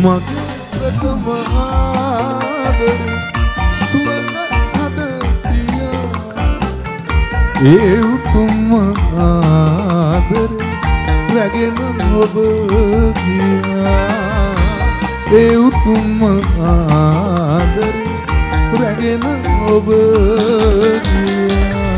මගේ ප්‍රථම ආදරේ සුවඳ හදතියා ඒ උතුම් ආදරේ රැගෙන ඔබ ගියා ඒ උතුම් ආදරේ රැගෙන ඔබ ගියා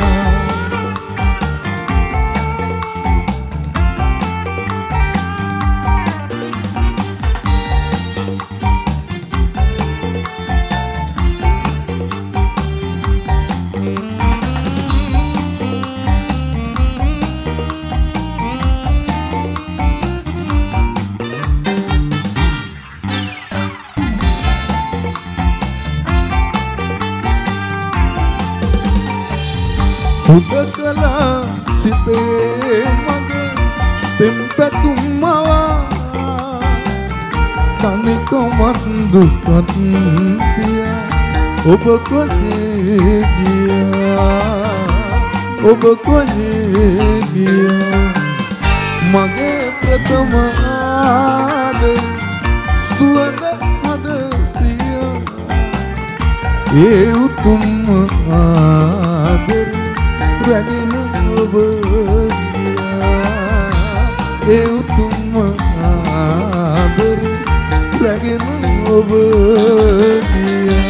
උදකලා සිතේ මගේ පෙම්පැතුම් මවා තනිකමත් දුකත් පියා ඔබ කොහේ ගියා ඔබ කොහේ ගියා මගේ ප්‍රථම ආදරේ සුවඳ හදතියා ඒ උතුම් ආදරේ රැගෙන ඔබ ගියා ඒ උතුම් ආදරේ රැගෙන ඔබ ගියා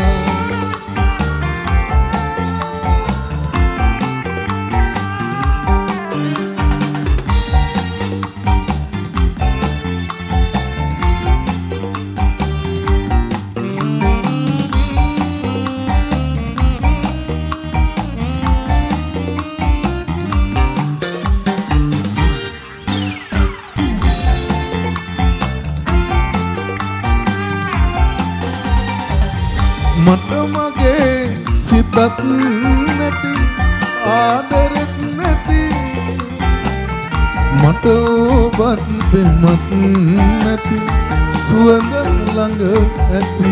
මට මගේ සිතත් නැති ආදරෙත් නැති මට ඔබත් පෙමත් නැති සුවඳ ළඟ ඇති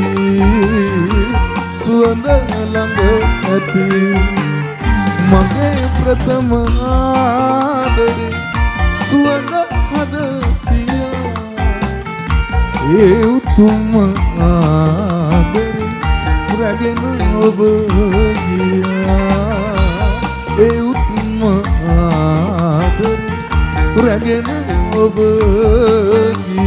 සුවඳ ළඟ ඇති මගේ ප්‍රථම ආදරේ සුවඳ හදතියා ඒ උතුම් ආදරේ රැගෙන ඔබ ගියා ඒ උතුම් ආදරේ රැගෙන ඔබ ගියා